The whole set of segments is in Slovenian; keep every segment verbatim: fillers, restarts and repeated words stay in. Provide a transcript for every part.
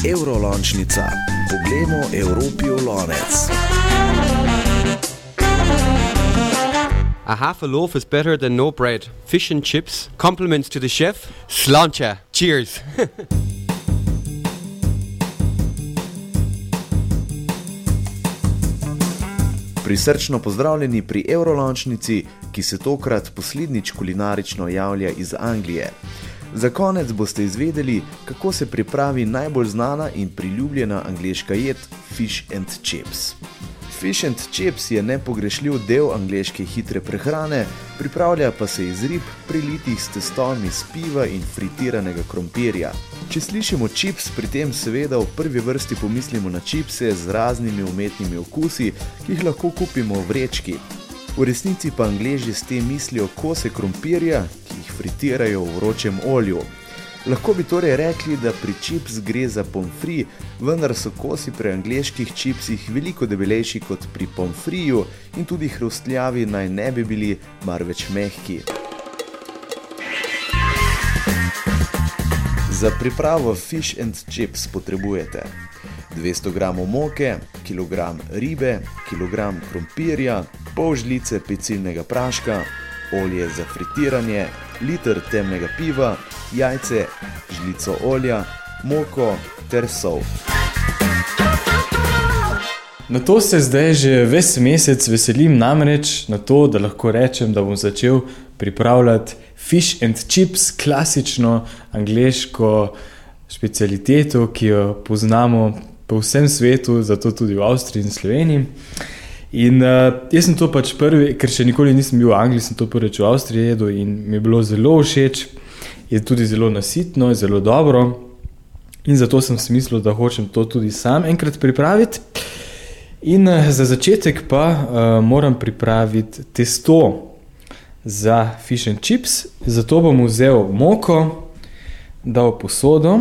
Eurolončnica. Poglejmo Evropi v lonec. A half a loaf is better than no bread. Fish and chips. Compliments to the chef. Sláinte. Cheers. Prisrčno pozdravljeni pri Eurolončnici, ki se tokrat poslednjič kulinarično javlja iz Anglije. Za konec boste izvedeli, kako se pripravi najbolj znana in priljubljena angleška jed fish and chips. Fish and chips je nepogrešljiv del angleške hitre prehrane, pripravlja pa se iz rib, prilitih s testom iz piva in fritiranega krompirja. Če slišimo chips, pri tem seveda v prvi vrsti pomislimo na čipse z raznimi umetnimi okusi, ki jih lahko kupimo v vrečki. V resnici pa Angleži s tem mislijo kose krompirja, ki jih fritirajo v vročem olju. Lahko bi torej rekli, da pri chips gre za pomfri, vendar so kosi pri angleških chipsih veliko debelejši kot pri pomfriju in tudi hrustljavi naj ne bi bili, marveč mehki. Za pripravo fish and chips potrebujete dvesto gramov moke, kilogram ribe, kilogram krompirja, pol žlice pecilnega praška, olje za fritiranje, liter temnega piva, jajce, žlico olja, moko ter sol. Na to se zdaj že ves mesec veselim, namreč na to, da lahko rečem, da bom začel pripravljati fish and chips, klasično angleško specialiteto, ki jo poznamo po vsem svetu, zato tudi v Avstriji in Sloveniji. In uh, jaz sem to pač prvi, ker še nikoli nisem bil v Angliji, sem to prvič v Avstriji jedel in mi je bilo zelo všeč, je tudi zelo nasitno, je zelo dobro in zato sem si mislil, da hočem to tudi sam enkrat pripraviti. In uh, za začetek pa uh, moram pripraviti testo za fish and chips, zato bom vzel moko, dal posodo,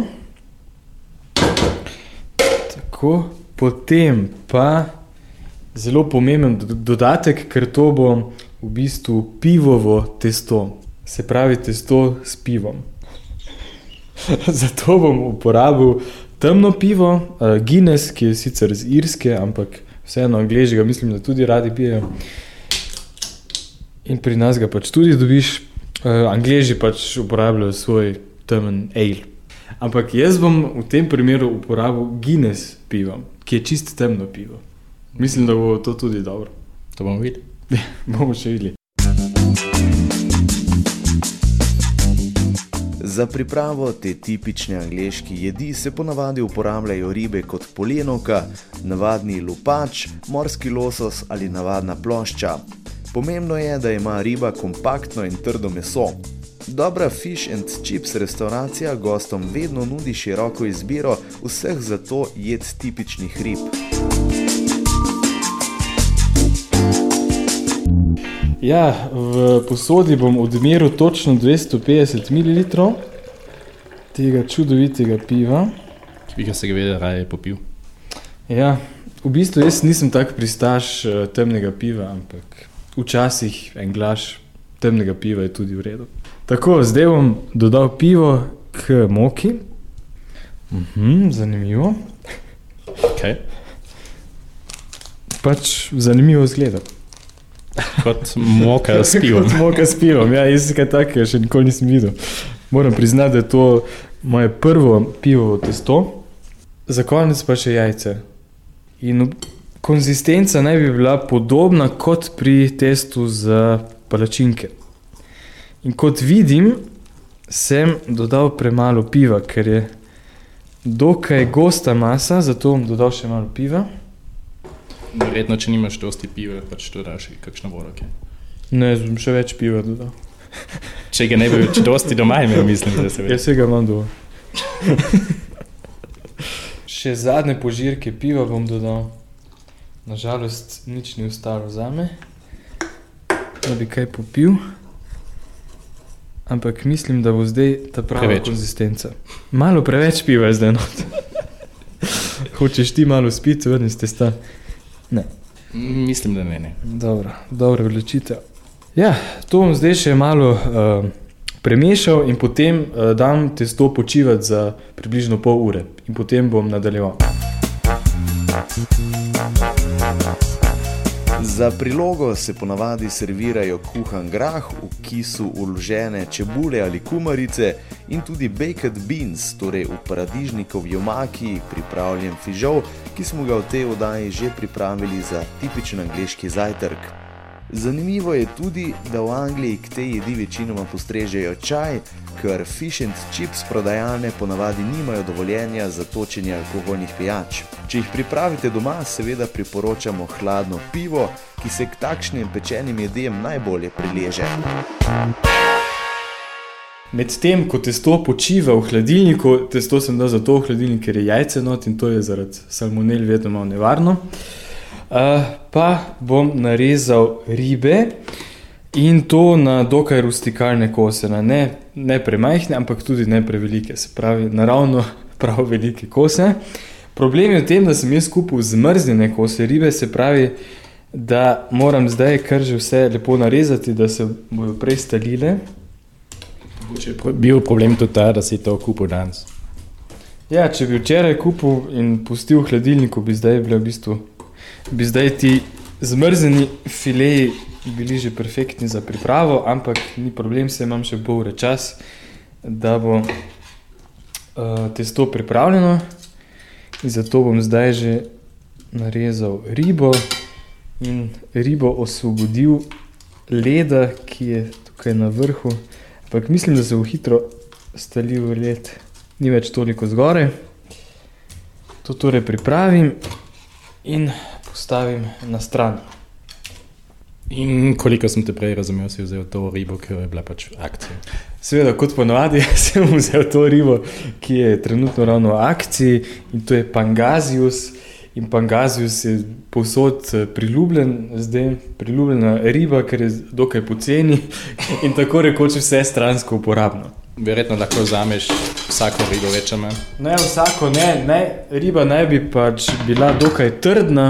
tako, potem pa zelo pomemben dodatek, ker to bo v bistvu pivovo testo, se pravi testo s pivom. Zato bom uporabil temno pivo, uh, Guinness, ki je sicer z Irske, ampak vseeno Angleži ga mislim, da tudi radi pijejo. In pri nas ga pač tudi dobiš. Uh, Angleži pač uporabljajo svoj temen ale. Ampak jaz bom v tem primeru uporabil Guinness pivo, ki je čisto temno pivo. Mislim, da bo to tudi dobro. To bomo videli. Bomo še videli. Za pripravo te tipične angleške jedi se ponavadi uporabljajo ribe kot polenovka, navadni lupač, morski losos ali navadna plošča. Pomembno je, da ima riba kompaktno in trdo meso. Dobra fish and chips restauracija gostom vedno nudi široko izbiro vseh za to jed tipičnih rib. Ja, v posodi bom odmeril točno dvesto petdeset mililitrov tega čudovitega piva. Ki bi ga se ga vedel raje popil. Ja, v bistvu jaz nisem tak pristaš temnega piva, ampak včasih en glaš temnega piva je tudi v redu. Tako, zdaj bom dodal pivo k moki. Mhm, zanimivo. Okay. Pač zanimivo zgleda. Kot moka s pivom. Kot moka s pivom, ja, jaz kaj takega še nikoli nisem videl. Moram priznati, da je to moje prvo pivovo testo. Za konec pa še jajce. In konzistenca naj bi bila podobna kot pri testu za palačinke. In kot vidim, sem dodal premalo piva, ker je dokaj gosta masa, zato bom dodal še malo piva. Verjetno, če nimaš dosti piva, pač dodaš kakšno vodo, okay. Ne, bom še več piva dodal. Če ga ne bi več dosti doma imel, mislim, da se ve. Jaz se ga imam doma. Še zadnje požirke piva bom dodal. Nažalost, nič ni ostalo zame, da bi kaj popil. Ampak mislim, da bo zdaj ta prava preveč konzistenca. Malo preveč piva je zdaj not. Hočeš ti malo spiti, vrni s testa? Ne. Mislim, da ne, ne. Dobro, dobro odločitev. Ja, to bom zdaj še malo uh, premešal in potem uh, dam testo počivati za približno pol ure in potem bom nadaljeval. Za prilogo se ponavadi servirajo kuhan grah, v kisu vložene čebule ali kumarice in tudi baked beans, torej v paradižnikovi omaki pripravljen fižol, ki smo ga v tej oddaji že pripravili za tipičen angleški zajtrk. Zanimivo je tudi, da v Angliji k tej jedi večinoma postrežejo čaj, ker fish and chips prodajalne ponavadi nimajo dovoljenja za točenje alkoholnih pijač. Če jih pripravite doma, seveda priporočamo hladno pivo, ki se k takšnim pečenim jedem najbolje prileže. Medtem, ko testo počiva v hladilniku, testo sem dal zato v hladilnik, ker je jajce not in to je zaradi salmonel vedno malo nevarno. Uh, pa bom narezal ribe in to na dokaj rustikalne kose, na ne, ne premajhne, ampak tudi ne prevelike, se pravi naravno prav velike kose. Problem je v tem, da sem jaz kupil zmrznjene kose ribe, se pravi, da moram zdaj kar že vse lepo narezati, da se bodo prej stalile. Če je bil problem tudi ta, da si to kupil danes. Ja, če bi včeraj kupil in pustil v hladilniku, bi zdaj bile v bistvu bi zdaj ti zmrzeni fileji bili že perfektni za pripravo, ampak ni problem, se imam še pol ure čas, da bo uh, testo pripravljeno in zato bom zdaj že narezal ribo in ribo osvobodil leda, ki je tukaj na vrhu, ampak mislim, da se bo hitro stalil led, ni več toliko zgore. To torej pripravim in postavim na stran. In koliko sem te prej razumel, si vzel to ribo, ki je bila pač akcija? Seveda, kot ponovadi, sem vzel to ribo, ki je trenutno ravno v akciji in to je Pangasius. In Pangasius je povsod priljubljen, zdaj priljubljena riba, ker je dokaj poceni in tako rekoč vse stransko uporabno. Verjetno lahko vzameš vsako ribo več ali manj? Ne, vsako ne, ne. Riba naj bi pač bila dokaj trdna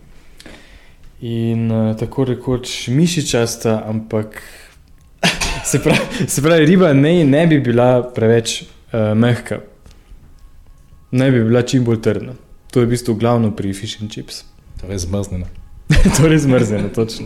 in uh, tako rekoč mišičasta, ampak se pravi, se pravi riba ne, ne bi bila preveč uh, mehka. Ne bi bila čim bolj trdna. To je v bistvu glavno pri fish and chips. Torej zmrznjeno. Torej zmrznjeno, točno.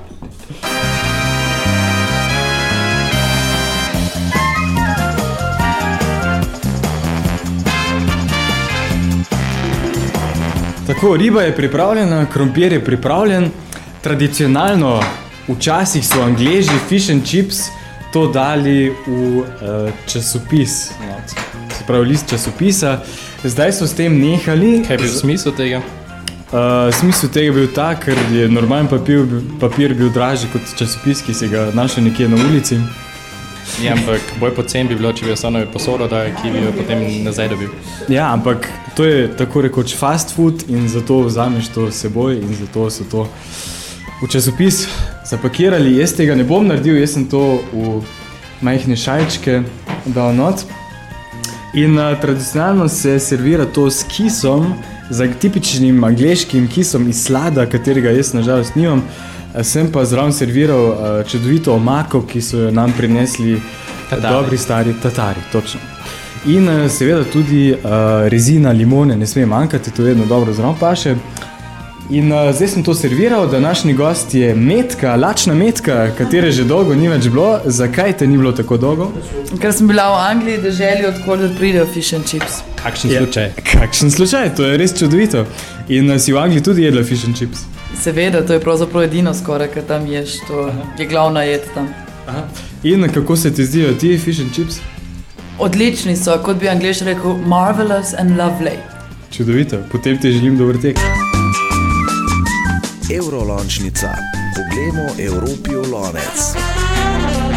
Tako, riba je pripravljena, krompir je pripravljen. Tradicionalno, včasih so Angleži fish and chips to dali v uh, časopis, se pravi list časopisa. Zdaj so s tem nehali. Kaj je bil smisel tega? Uh, smisel tega je bil ta, ker je normalen papir, papir bil dražji kot časopis, ki se ga našel nekje na ulici. Ja, ampak bolj pocen bi bilo, če bi ostalo posodo, da ki bi jo potem nazaj dobil. Ja, ampak to je tako rekoč fast food in zato vzameš to s seboj in zato so to v časopis zapakirali. Jaz tega ne bom naredil, jaz sem to v majhne šajčke dal not. In uh, tradicionalno se servira to s kisom, za tipičnim angleškim kisom iz slada, katerega jaz nažalost nimam. Sem pa zraven serviral uh, čudovito omako, ki so jo nam prinesli tatari. Dobri stari tatari, točno. In uh, seveda tudi uh, rezina limone ne sme manjkati, to vedno dobro zraven paše. In uh, zdaj sem to serviral, današnji gost je Metka, lačna Metka, katere že dolgo ni več bilo. Zakaj te ni bilo tako dolgo? Ker sem bila v Angliji, da želi odkoder pridejo fish and chips. Kakšen slučaj? Ja, kakšen slučaj, to je res čudovito. In uh, si v Angliji tudi jedla fish and chips? Seveda, to je pravzaprav edino skoraj, kar tam ješ, to Aha. je glavna jed tam. Aha. In kako se ti zdijo ti fish and chips? Odlični so, kot bi Angleš rekel, marvelous and lovely. Čudovito, potem ti želim dober tek. Eurolončnica. Poglejmo Evropi v lonec.